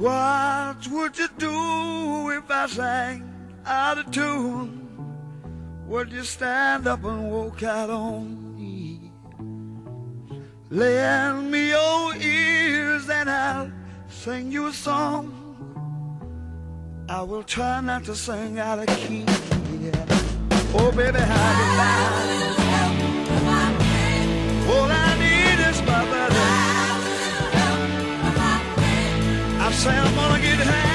What would you do if I sang out of tune? Would you stand up and walk out on me? Lend me your ears and I'll sing you a song. I will try not to sing out of key. Yeah. Oh baby, how you like? All I need is my buddy. I say I'm gonna get high.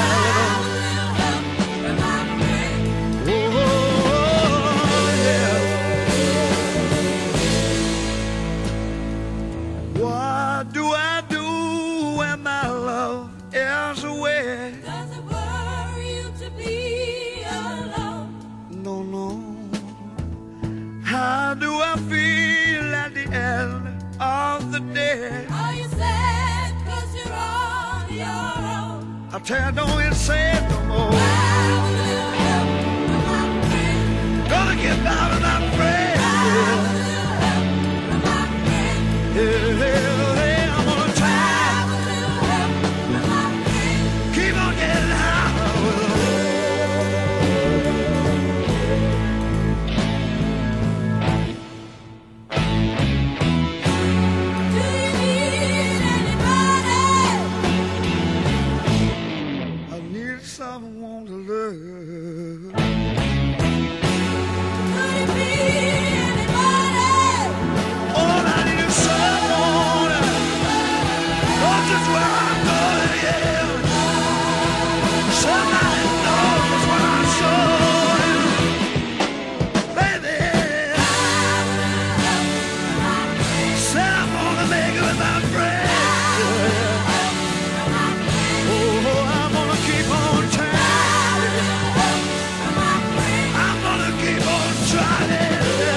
What do I do when my love is away? Does it worry you to be alone? No, no. How do I feel at the end of the day? Are you sad 'cause you're on your own? I tell you, don't even say it no more. Gonna get by with my friend. Yeah, yeah, I'm gonna try. Keep on getting high. Do you need anybody? I need someone to love. Could it be anybody? All I need is someone. Knows just where I'm going, yeah. Somebody knows what I'm showing. Baby, said I'm gonna make it with my friends. Oh, I'm gonna keep on trying. I'm gonna keep on trying.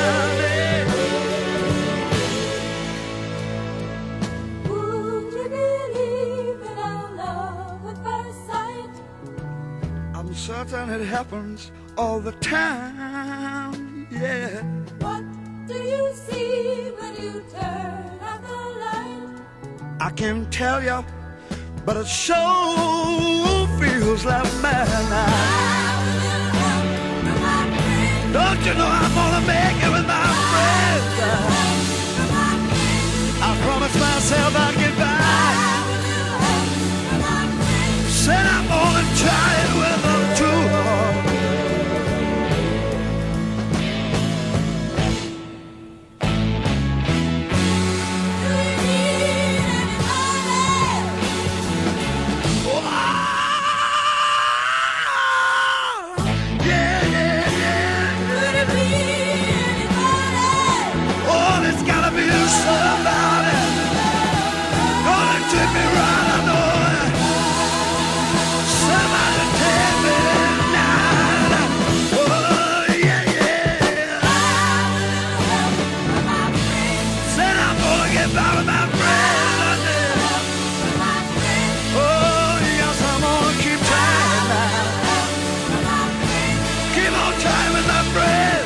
Would you believe in our love at first sight? I'm certain it happens all the time, yeah. What do you see when you turn out the light? I can't tell you, but it sure feels like midnight. Don't you know I'm gonna make it with my friends? I promised myself I'd get by. Said I'm gonna try it with them too. Do you need anybody? Yeah, yeah, yeah. Could it be anybody? Oh, there's gotta be somebody gonna take me right, I know it. Somebody take me tonight. Oh, yeah, yeah. Said I'm gonna get by with my friends. Oh, yes, I'm gonna keep trying now. Keep on trying with my friends.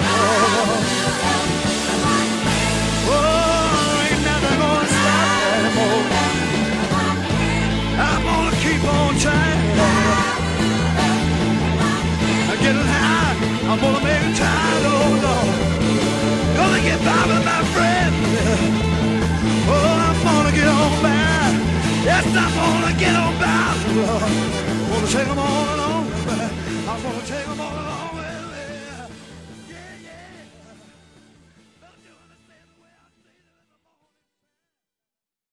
Oh, ain't nothing gonna stop me anymore. I'm gonna keep on trying. I'm getting high. I'm gonna make it time, oh Lord. Gonna get by with my friends. Oh, I'm gonna get on by. Yes, I'm gonna get on by, Lord. Gonna take them all along. I'm gonna take them all along.